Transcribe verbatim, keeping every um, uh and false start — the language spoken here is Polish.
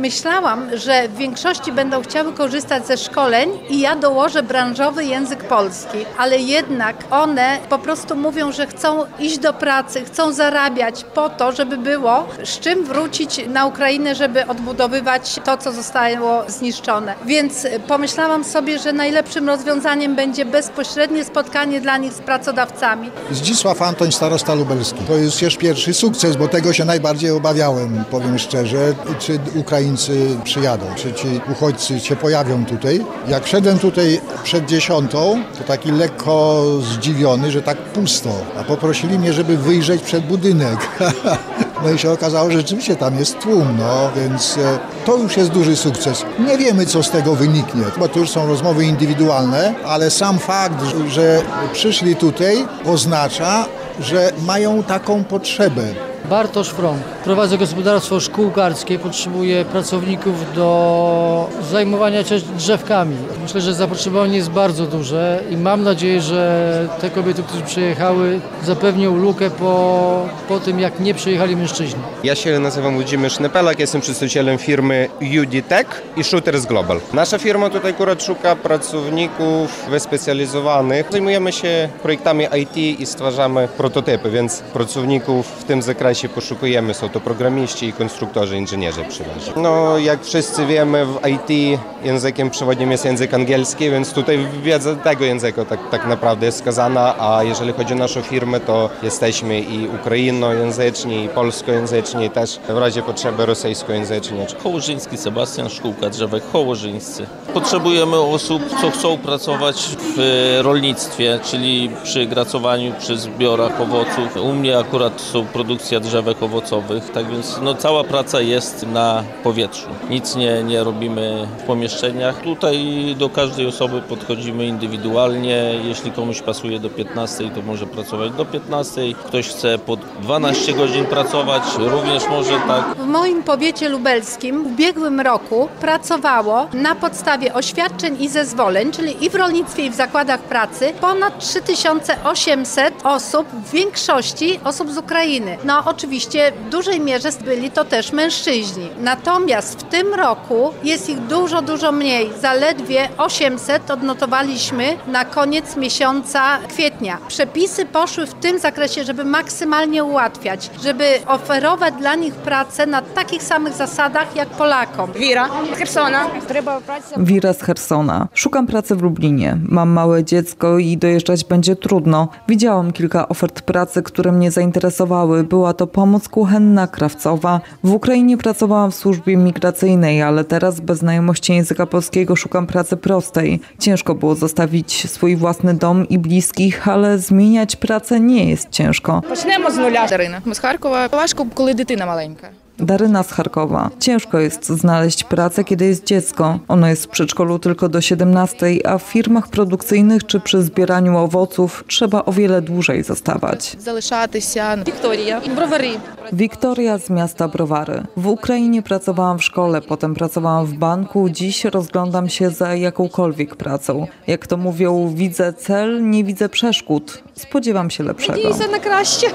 Myślałam, że w większości będą chciały korzystać ze szkoleń i ja dołożę branżowy język polski, ale jednak one po prostu mówią, że chcą iść do pracy, chcą zarabiać po to, żeby było z czym wrócić na Ukrainę, żeby odbudowywać to, co zostało zniszczone. Więc pomyślałam sobie, że najlepszym rozwiązaniem będzie bezpośrednie spotkanie dla nich z pracodawcami. Zdzisław Antoń, starosta lubelski. To jest już pierwszy sukces, bo tego się najbardziej obawiałem, powiem szczerze, czy Ukraińcy przyjadą, czy ci uchodźcy się pojawią tutaj. Jak szedłem tutaj przed dziesiątą, to taki lekko zdziwiony, że tak pusto, a poprosili mnie, żeby wyjrzeć przed budynek. No i się okazało, że rzeczywiście tam jest tłum, no więc to już jest duży sukces. Nie wiemy, co z tego wyniknie, bo to już są rozmowy indywidualne, ale sam fakt, że przyszli tutaj, oznacza, że mają taką potrzebę. Bartosz Frąg. Prowadzę gospodarstwo szkółkarskie, potrzebuję pracowników do zajmowania się drzewkami. Myślę, że zapotrzebowanie jest bardzo duże i mam nadzieję, że te kobiety, które przyjechały, zapewnią lukę po, po tym, jak nie przyjechali mężczyźni. Ja się nazywam Włodzimierz Nepelak, jestem przedstawicielem firmy U D Tech i Shooters Global. Nasza firma tutaj akurat szuka pracowników wyspecjalizowanych. Zajmujemy się projektami I T i stwarzamy prototypy, więc pracowników w tym zakresie poszukujemy. Są to programiści i konstruktorzy, inżynierzy przeważnie. No, jak wszyscy wiemy, w I T językiem przewodnim jest język angielski, więc tutaj wiedza tego języka tak, tak naprawdę jest skazana, a jeżeli chodzi o naszą firmę, to jesteśmy i ukrainojęzyczni, i polskojęzyczni, też w razie potrzeby rosyjskojęzyczni. Hołożyński Sebastian, szkółka drzewek Hołożyńscy. Potrzebujemy osób, co chcą pracować w rolnictwie, czyli przy gracowaniu, przy zbiorach owoców. U mnie akurat są produkcja drzewek owocowych, tak więc no, cała praca jest na powietrzu. Nic nie, nie robimy w pomieszczeniach. Tutaj do każdej osoby podchodzimy indywidualnie. Jeśli komuś pasuje do piętnastej, to może pracować do piętnastej. Ktoś chce po dwanaście godzin pracować, również może tak. W moim powiecie lubelskim w ubiegłym roku pracowało na podstawie oświadczeń i zezwoleń, czyli i w rolnictwie, i w zakładach pracy, ponad trzy tysiące osiemset osób, w większości osób z Ukrainy. No oczywiście w dużej mierze byli to też mężczyźni. Natomiast w tym roku jest ich dużo, dużo mniej. Zaledwie osiemset odnotowaliśmy na koniec miesiąca kwietnia. Przepisy poszły w tym zakresie, żeby maksymalnie ułatwiać, żeby oferować dla nich pracę na takich samych zasadach jak Polakom. Wira z Chersona. Wira z Chersona. Szukam pracy w Lublinie. Mam małe dziecko i dojeżdżać będzie trudno. Widziałam kilka ofert pracy, które mnie zainteresowały. Była to pomoc kuchenna, krawcowa. W Ukrainie pracowałam w służbie migracyjnej, ale teraz bez znajomości języka polskiego szukam pracy prostej. Ciężko było zostawić swój własny dom i bliskich, ale zmieniać pracę nie jest ciężko. Почнемо з нуля. Дарина. Ми з Харкова. Важко, коли дитина маленька. Daryna z Charkowa. Ciężko jest znaleźć pracę, kiedy jest dziecko. Ono jest w przedszkolu tylko do siedemnastej, a w firmach produkcyjnych czy przy zbieraniu owoców trzeba o wiele dłużej zostawać. Залишатися. Вікторія. Бровари. Wiktoria z miasta Browary. W Ukrainie pracowałam w szkole, potem pracowałam w banku. Dziś rozglądam się za jakąkolwiek pracą. Jak to mówią, widzę cel, nie widzę przeszkód. Spodziewam się lepszego. Надіюся на краще.